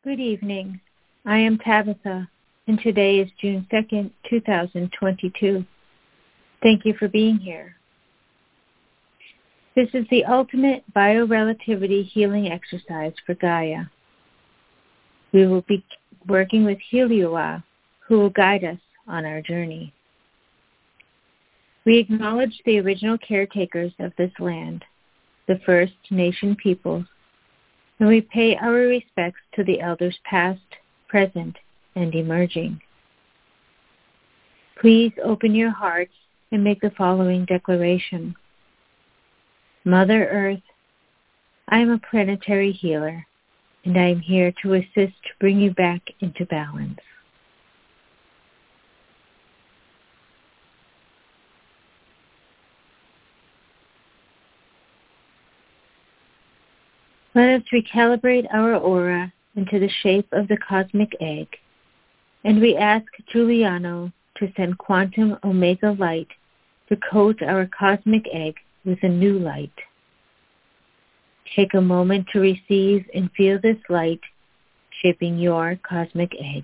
Good evening. I am Tabitha, and today is June 2nd, 2022. Thank you for being here. This is the ultimate biorelativity healing exercise for Gaia. We will be working with Heliwa, who will guide us on our journey. We acknowledge the original caretakers of this land, the First Nation peoples, and we pay our respects to the elders past, present, and emerging. Please open your hearts and make the following declaration. Mother Earth, I am a planetary healer, and I am here to assist to bring you back into balance. Let us recalibrate our aura into the shape of the cosmic egg, and we ask Giuliano to send quantum omega light to coat our cosmic egg with a new light. Take a moment to receive and feel this light shaping your cosmic egg.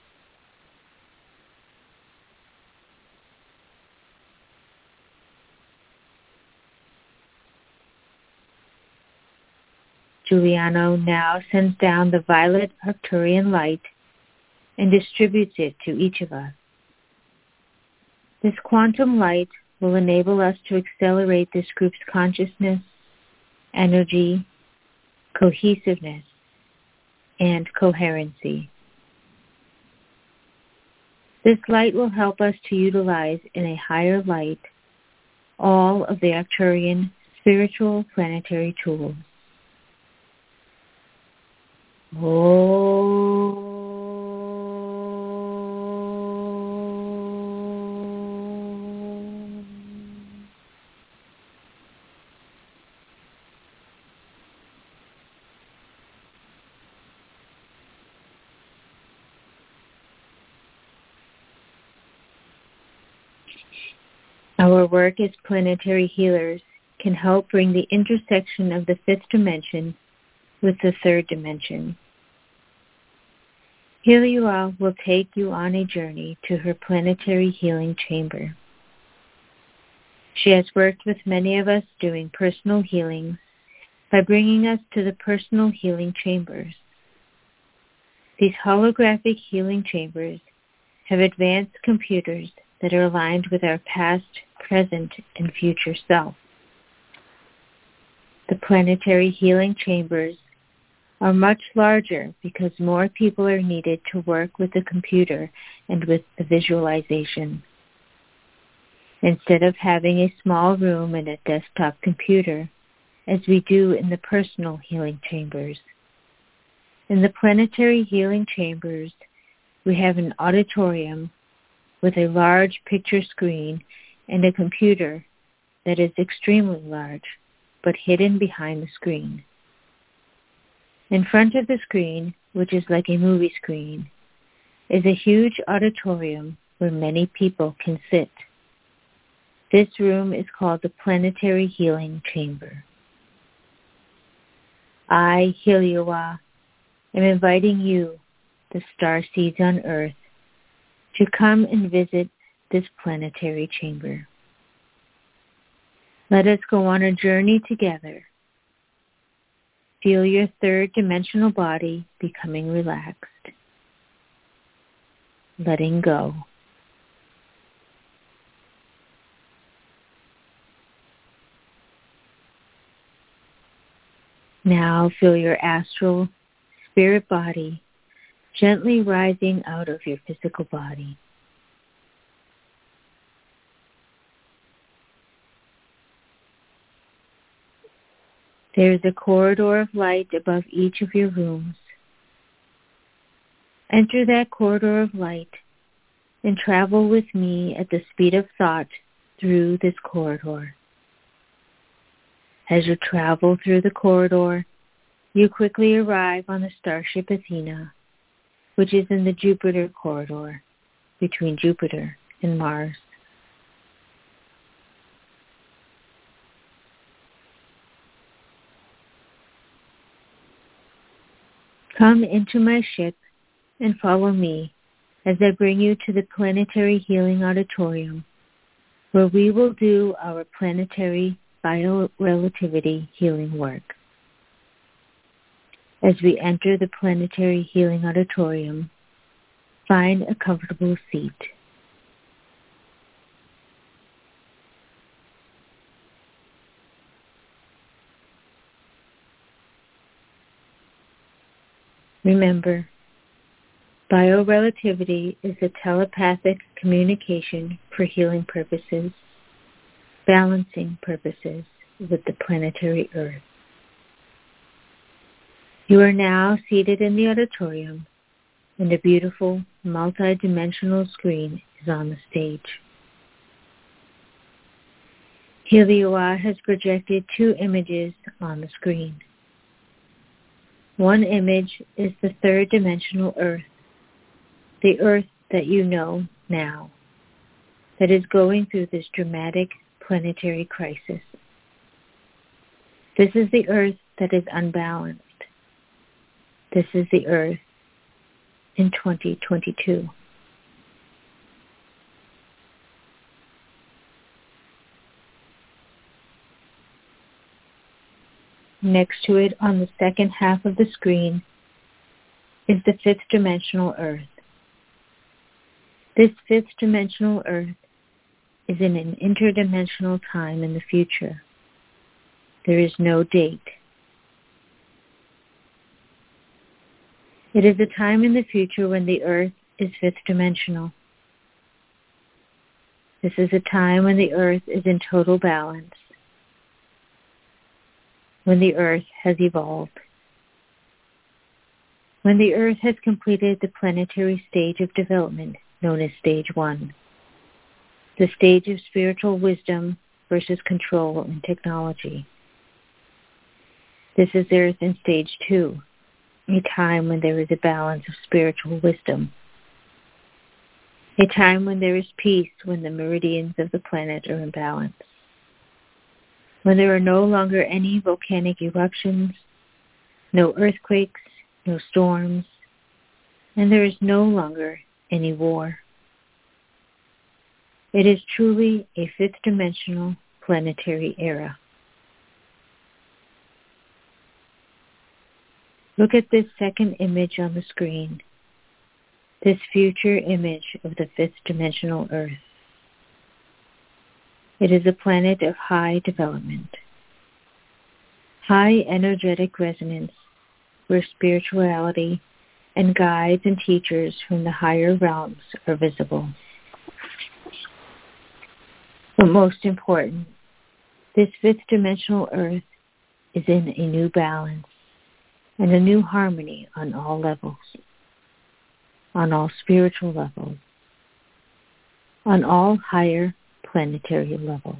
Giuliano now sends down the violet Arcturian light and distributes it to each of us. This quantum light will enable us to accelerate this group's consciousness, energy, cohesiveness, and coherency. This light will help us to utilize in a higher light all of the Arcturian spiritual planetary tools. Our work as planetary healers can help bring the intersection of the fifth dimension with the third dimension. Heliwa will take you on a journey to her planetary healing chamber. She has worked with many of us doing personal healings by bringing us to the personal healing chambers. These holographic healing chambers have advanced computers that are aligned with our past, present, and future self. The planetary healing chambers are much larger because more people are needed to work with the computer and with the visualization. Instead of having a small room and a desktop computer, as we do in the personal healing chambers. In the planetary healing chambers, we have an auditorium with a large picture screen and a computer that is extremely large, but hidden behind the screen. In front of the screen, which is like a movie screen, is a huge auditorium where many people can sit. This room is called the Planetary Healing Chamber. I, Heliwa, am inviting you, the starseeds on Earth, to come and visit this planetary chamber. Let us go on a journey together. Feel your third dimensional body becoming relaxed. Letting go. Now feel your astral spirit body gently rising out of your physical body. There is a corridor of light above each of your rooms. Enter that corridor of light and travel with me at the speed of thought through this corridor. As you travel through the corridor, you quickly arrive on the starship Athena, which is in the Jupiter corridor between Jupiter and Mars. Come into my ship and follow me as I bring you to the Planetary Healing Auditorium, where we will do our planetary biorelativity healing work. As we enter the Planetary Healing Auditorium, find a comfortable seat. Remember, biorelativity is a telepathic communication for healing purposes, balancing purposes with the planetary Earth. You are now seated in the auditorium, and a beautiful multi-dimensional screen is on the stage. Helioi has projected 2 images on the screen. One image is the 3rd-dimensional Earth, the Earth that you know now, that is going through this dramatic planetary crisis. This is the Earth that is unbalanced. This is the Earth in 2022. Next to it on the second half of the screen is the 5th-dimensional Earth. This 5th-dimensional Earth is in an interdimensional time in the future. There is no date. It is a time in the future when the Earth is 5th-dimensional. This is a time when the Earth is in total balance, when the Earth has evolved, when the Earth has completed the planetary stage of development known as Stage 1, the stage of spiritual wisdom versus control and technology. This is Earth in Stage 2, a time when there is a balance of spiritual wisdom, a time when there is peace, when the meridians of the planet are in balance, when there are no longer any volcanic eruptions, no earthquakes, no storms, and there is no longer any war. It is truly a 5th-dimensional planetary era. Look at this second image on the screen, this future image of the 5th-dimensional Earth. It is a planet of high development, high energetic resonance, where spirituality and guides and teachers from the higher realms are visible. But most important, this 5th-dimensional Earth is in a new balance and a new harmony on all levels, on all spiritual levels, on all higher planetary levels.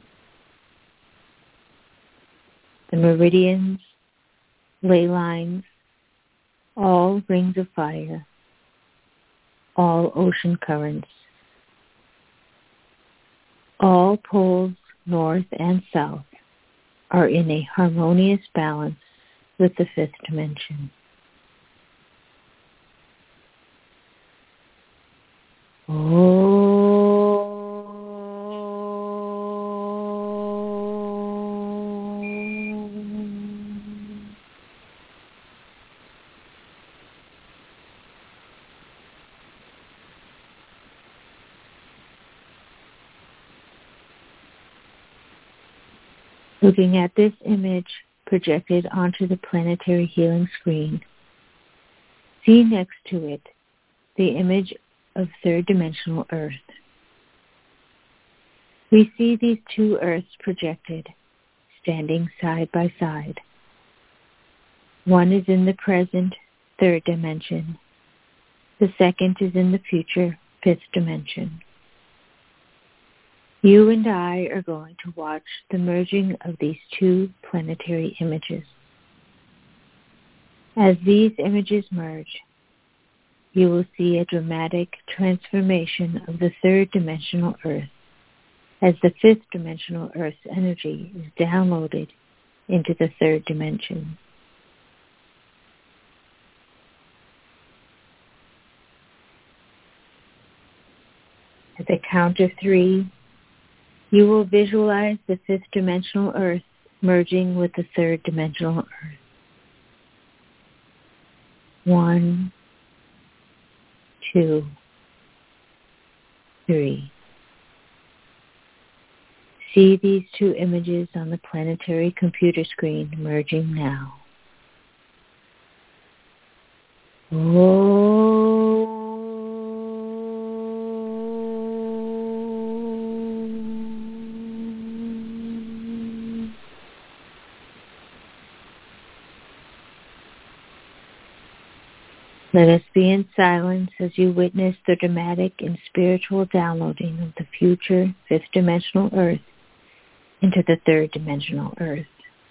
The meridians, ley lines, all rings of fire, all ocean currents, all poles north and south are in a harmonious balance with the 5th dimension. Looking at this image projected onto the planetary healing screen, see next to it the image of 3rd-dimensional Earth. We see these 2 Earths projected, standing side by side. One is in the present 3rd dimension. The second is in the future 5th dimension. You and I are going to watch the merging of these 2 planetary images. As these images merge, you will see a dramatic transformation of the 3rd-dimensional Earth as the 5th-dimensional Earth's energy is downloaded into the 3rd dimension. At the count of 3, you will visualize the 5th dimensional earth merging with the 3rd dimensional earth. 1, 2, 3. See these 2 images on the planetary computer screen merging now. Let us be in silence as you witness the dramatic and spiritual downloading of the future 5th dimensional earth into the 3rd dimensional earth.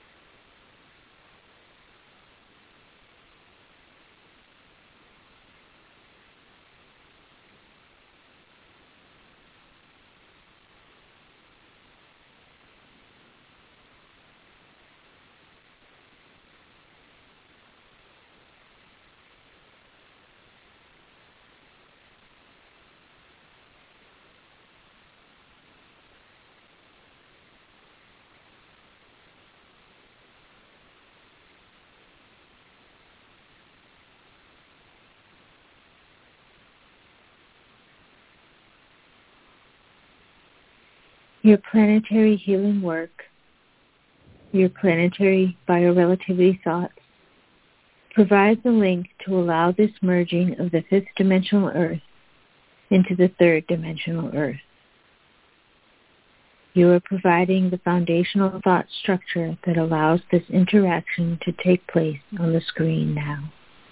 Your planetary healing work, your planetary biorelativity thoughts, provides a link to allow this merging of the 5th dimensional earth into the 3rd dimensional earth. You are providing the foundational thought structure that allows this interaction to take place on the screen now.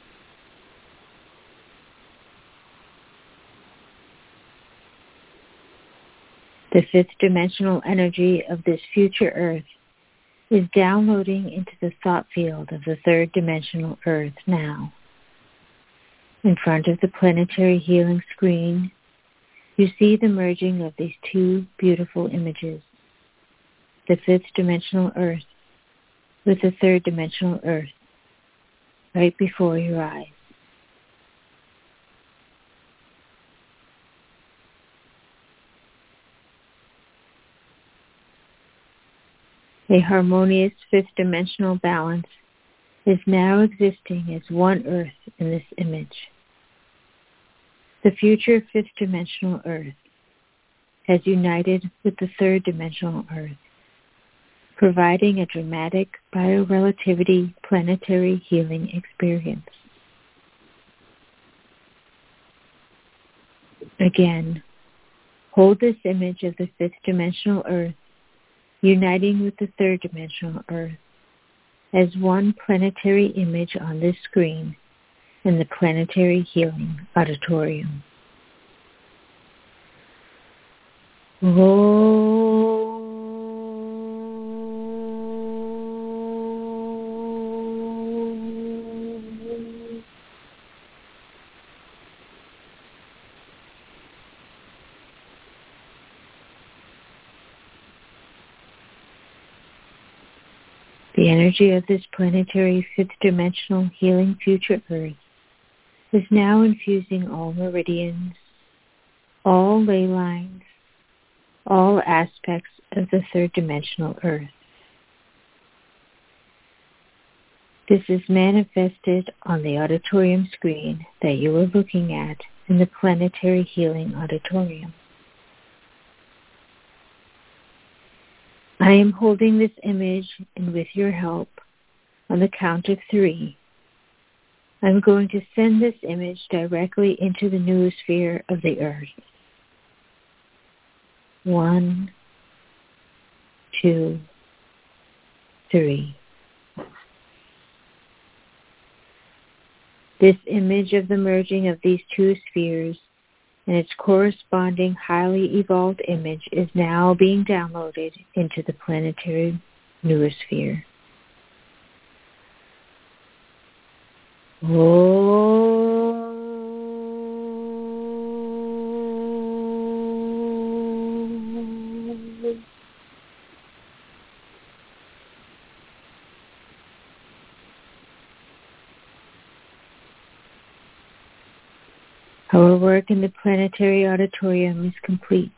The 5th dimensional energy of this future earth is downloading into the thought field of the 3rd dimensional earth now. In front of the planetary healing screen, you see the merging of these 2 beautiful images, the 5th dimensional earth with the 3rd dimensional earth, right before your eyes. A harmonious 5th dimensional balance is now existing as one earth in this image. The future 5th dimensional earth has united with the 3rd dimensional earth, providing a dramatic biorelativity planetary healing experience. Again, hold this image of the 5th dimensional earth uniting with the 3rd dimensional earth as one planetary image on this screen in the planetary healing auditorium. The energy of this planetary 5th dimensional healing future earth is now infusing all meridians, all ley lines, all aspects of the 3rd dimensional earth. This is manifested on the auditorium screen that you are looking at in the planetary healing auditorium. I am holding this image, and with your help, on the count of 3, I'm going to send this image directly into the noosphere of the earth. 1, 2, 3. This image of the merging of these 2 spheres and its corresponding highly evolved image is now being downloaded into the planetary noosphere. Our work in the planetary auditorium is complete.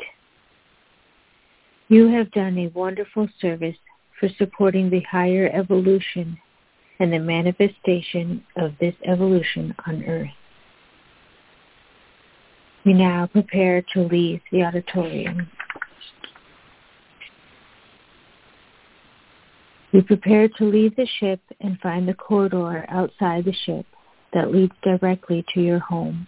You have done a wonderful service for supporting the higher evolution and the manifestation of this evolution on Earth. We now prepare to leave the auditorium. We prepare to leave the ship and find the corridor outside the ship that leads directly to your home.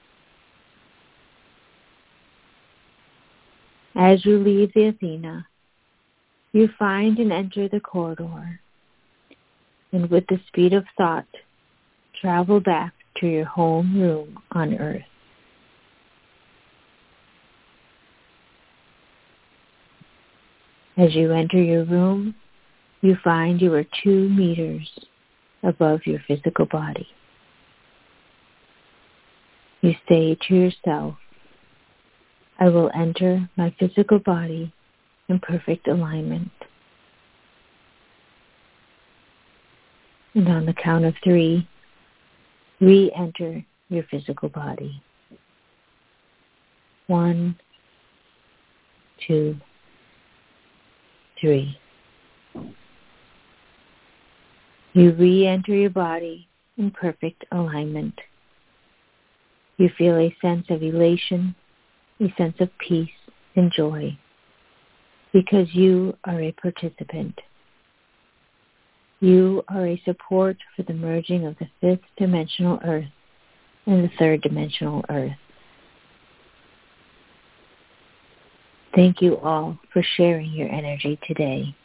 As you leave the Athena, you find and enter the corridor, and with the speed of thought, travel back to your home room on Earth. As you enter your room, you find you are 2 meters above your physical body. You say to yourself, I will enter my physical body in perfect alignment. And on the count of 3, re-enter your physical body. 1, 2, 3. You re-enter your body in perfect alignment. You feel a sense of elation, a sense of peace and joy, because you are a participant. You are a support for the merging of the 5th dimensional Earth and the 3rd dimensional Earth. Thank you all for sharing your energy today.